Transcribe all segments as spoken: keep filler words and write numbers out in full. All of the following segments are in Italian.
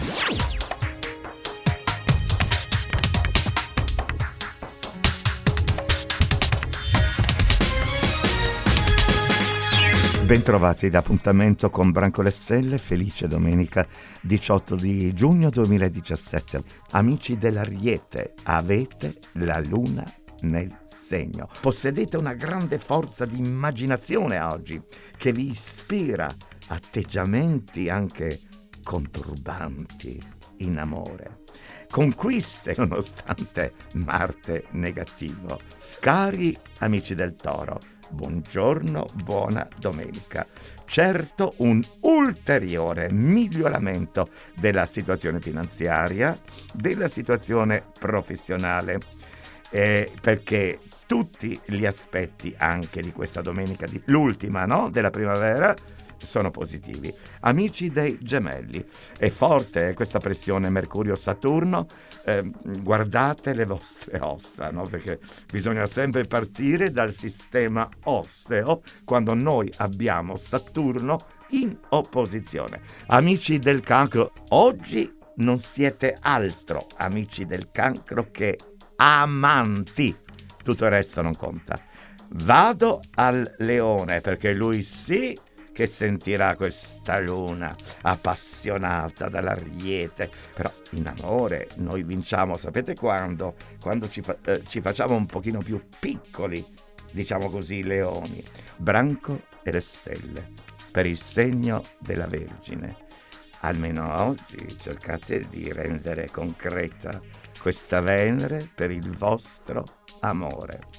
Bentrovati d'appuntamento con Branco Stelle, felice domenica diciotto di giugno duemiladiciassette. Amici dell'Ariete, avete la luna nel segno. Possedete una grande forza di immaginazione oggi che vi ispira atteggiamenti anche conturbanti in amore. Conquiste nonostante Marte negativo. Cari amici del Toro, buongiorno, buona domenica. Certo, un ulteriore miglioramento della situazione finanziaria, della situazione professionale, eh, perché tutti gli aspetti anche di questa domenica, di, l'ultima, no? Della primavera, sono positivi. Amici dei Gemelli, è forte questa pressione Mercurio-Saturno, eh, guardate le vostre ossa, no? Perché bisogna sempre partire dal sistema osseo quando noi abbiamo Saturno in opposizione. Amici del Cancro, oggi non siete altro, amici del Cancro, che amanti, tutto il resto non conta. Vado al Leone, perché lui sì che sentirà questa luna appassionata dall'Ariete, però in amore noi vinciamo, sapete quando? Quando ci, fa- eh, ci facciamo un pochino più piccoli, diciamo così, leoni. Branco e le stelle, per il segno della Vergine. Almeno oggi cercate di rendere concreta questa Venere per il vostro amore.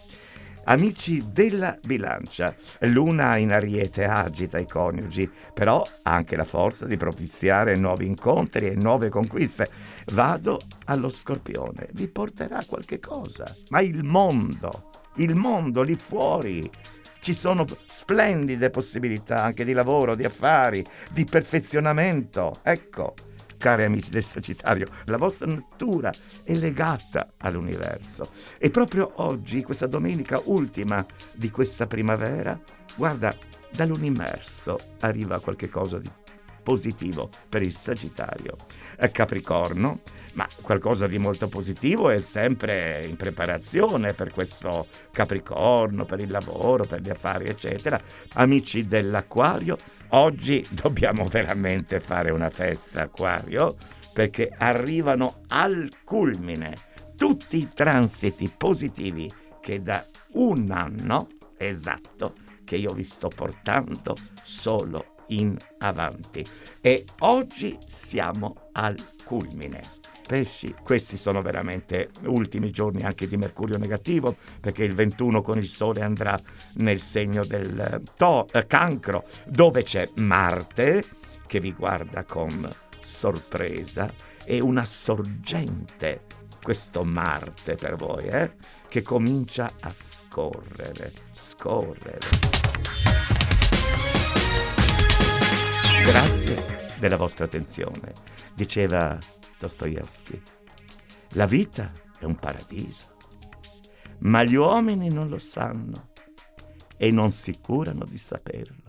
Amici della Bilancia, luna in Ariete agita i coniugi, però ha anche la forza di propiziare nuovi incontri e nuove conquiste. Vado allo Scorpione, vi porterà qualche cosa, ma il mondo, il mondo lì fuori, ci sono splendide possibilità anche di lavoro, di affari, di perfezionamento. Ecco, cari amici del Sagittario, la vostra natura è legata all'universo. E proprio oggi, questa domenica ultima di questa primavera, guarda, dall'universo arriva qualche cosa di positivo per il Sagittario. Capricorno, ma qualcosa di molto positivo è sempre in preparazione per questo Capricorno, per il lavoro, per gli affari, eccetera. Amici dell'Acquario, oggi dobbiamo veramente fare una festa, Acquario, perché arrivano al culmine tutti i transiti positivi che da un anno esatto che io vi sto portando solo in avanti, e oggi siamo al culmine. Pesci, questi sono veramente ultimi giorni anche di Mercurio negativo, perché il ventuno con il Sole andrà nel segno del to- eh, Cancro, dove c'è Marte che vi guarda con sorpresa, e una sorgente, questo Marte per voi, eh, che comincia a scorrere, scorrere. Grazie della vostra attenzione, diceva Dostoevskij. La vita è un paradiso, ma gli uomini non lo sanno e non si curano di saperlo.